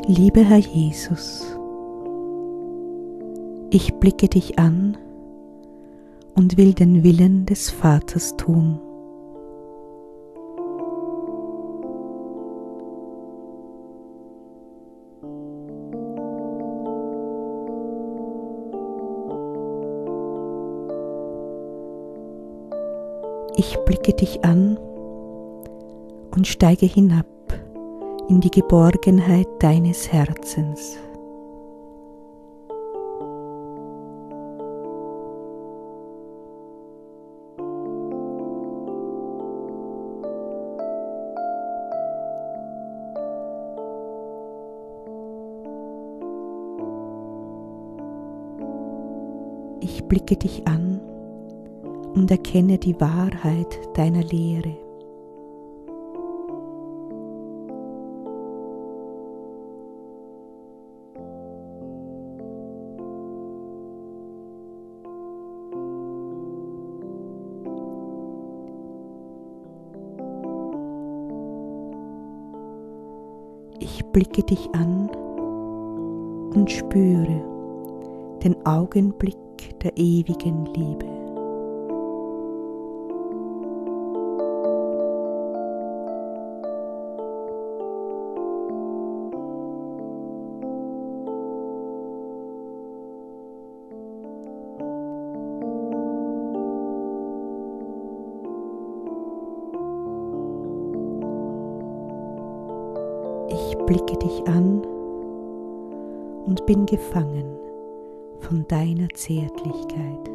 Lieber Herr Jesus, ich blicke dich an und will den Willen des Vaters tun. Ich blicke dich an und steige hinab in die Geborgenheit deines Herzens. Ich blicke dich an und erkenne die Wahrheit deiner Lehre. Ich blicke dich an und spüre den Augenblick der ewigen Liebe. Ich blicke dich an und bin gefangen von deiner Zärtlichkeit.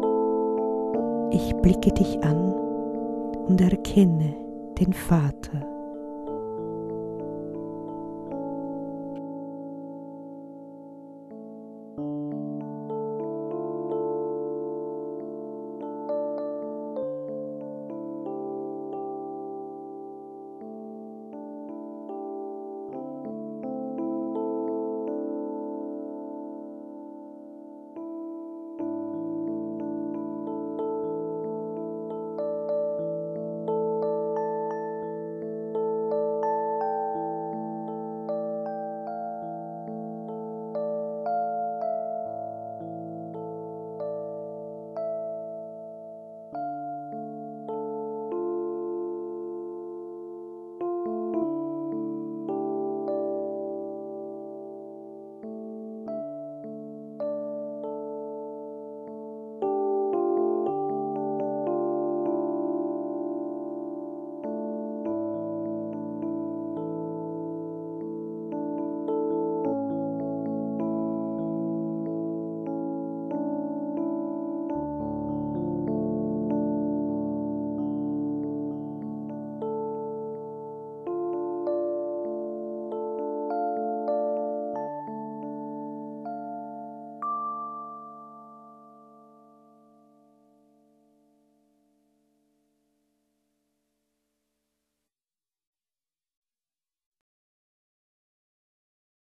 Ich blicke dich an und erkenne den Vater.